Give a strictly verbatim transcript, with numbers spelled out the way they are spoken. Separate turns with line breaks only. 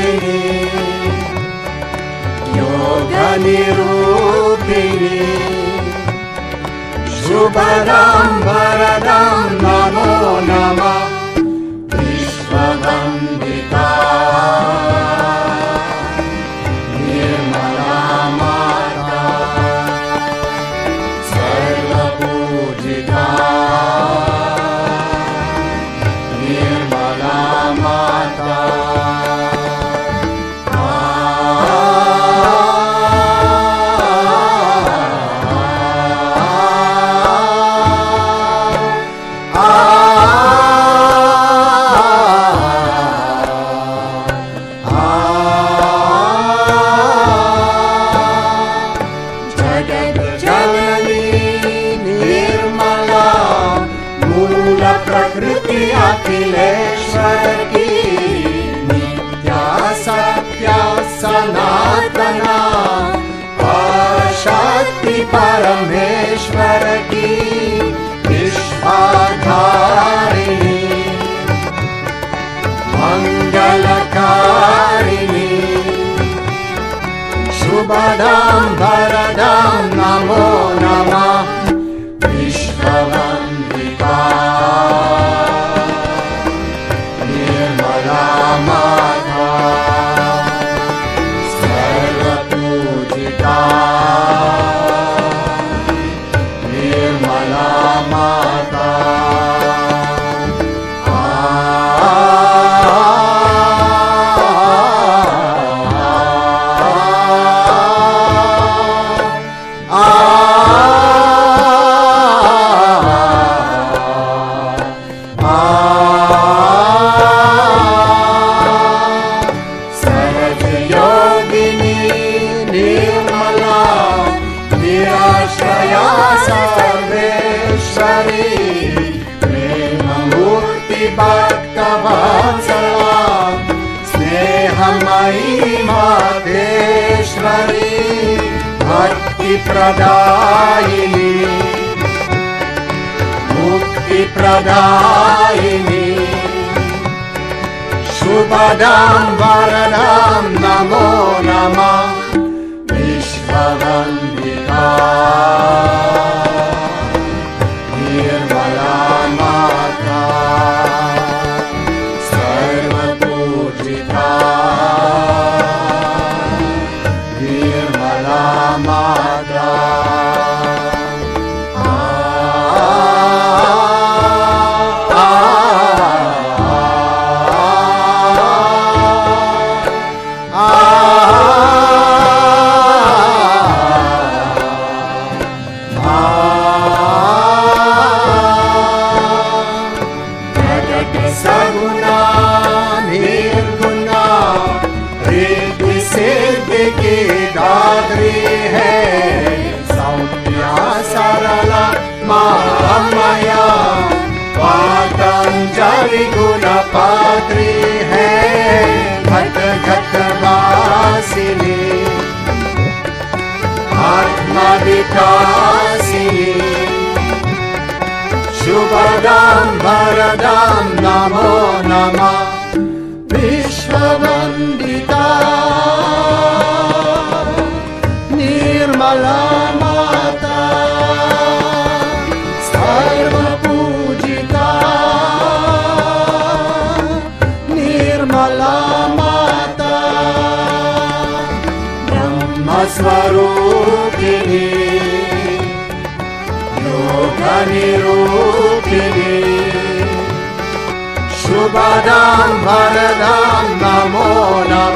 योगनिरूपिणी योगनिरूपिणी शुभदां वरदां नमो नमः विश्ववन्दिता निर्मला माता सर्वपूजिता निर्मला माता प्रकृति अखिलेश्वर की नित्या सत्या सनातना शक्ति परमेश्वर की विश्वाधारिणी मंगलकारिणी शुभदां वरदां नमो नमः विश्ववन्दिता निर्मला माता सर्वपूजिता निर्मला माता भक्तवत्सला स्नेहमयी मातेश्वरी भक्ति प्रदायिनी मुक्ति प्रदायिनी शुभदां वरदां नमो नमः विश्ववन्दिता निर्मला माता निर्मला माता सगुना निर्गुणा रिद्धि सिद्धि की दात्री है सौम्या सरला महामाया पतंजलि गुण पात्री है घट घट वासिनी आत्मा विकासिनी शुभदां वरदां नमो नमः विश्ववन्दिता निर्मला माता सर्वपूजिता निर्मला माता ब्रह्मस्वरूपिणी योगनिरूपिणी शुभदां वरदां नमो नमः